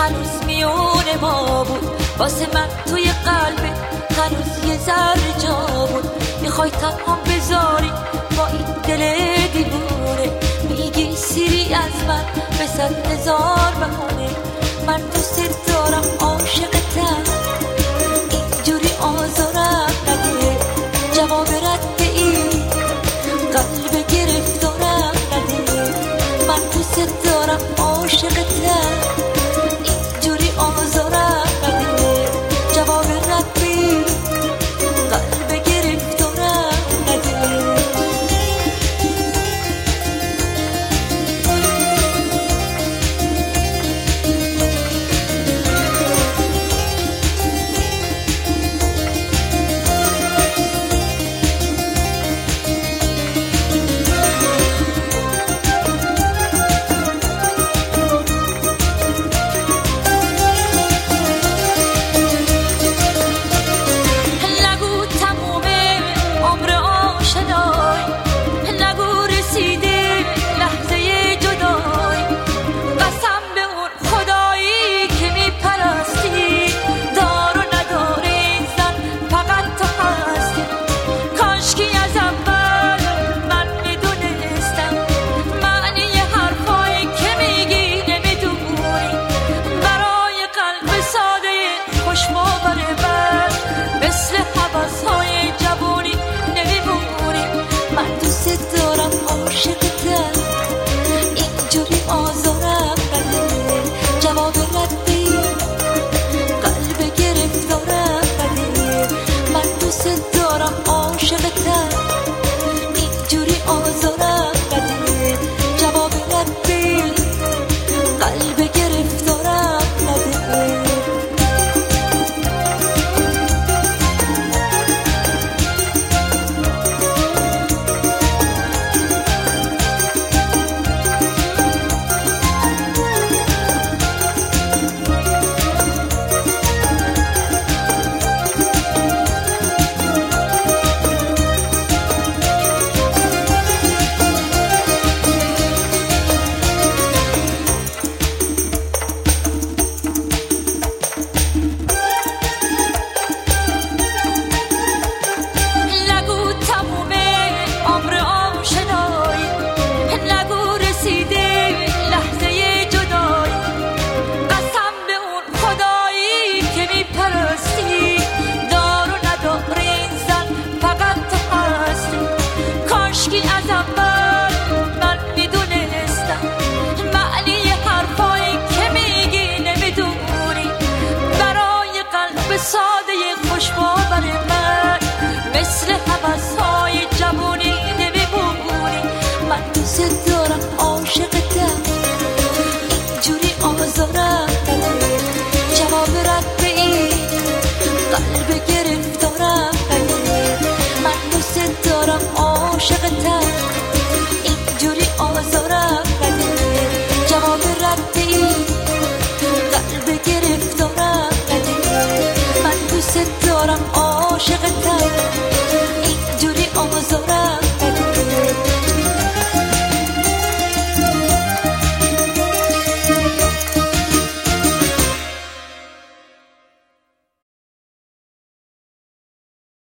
هنوز میونه ما بود، واسه من توی قلبت هنوز یه ذره جا بود. میخوای تنها بذاری با این دل دیوونه، میگی سیری از من به 100,000 بهونه. من دوست دارم عاشقتم، اینجوری آزارم نده. جواب رد این قلب گرفتارم نده. من دوست دارم عاشقتم، اینجوری آزارم نده. جواب رد این قلب گرفتارم نده. اینجوری آزارم نده. جواب ردی قلب گرفتارم نده. من دوست دارم عاشقتم، اینجوری آزارم نده. جواب ردی قلب گرفتارم نده. ساده خوشباور من مثل هوس‌های جوانی نمیمونی. من دوست دارم عاشقتم، اینجوری آزارم نده. جواب رد این قلب گرفتارم نده. من دوست دارم عاشقتم،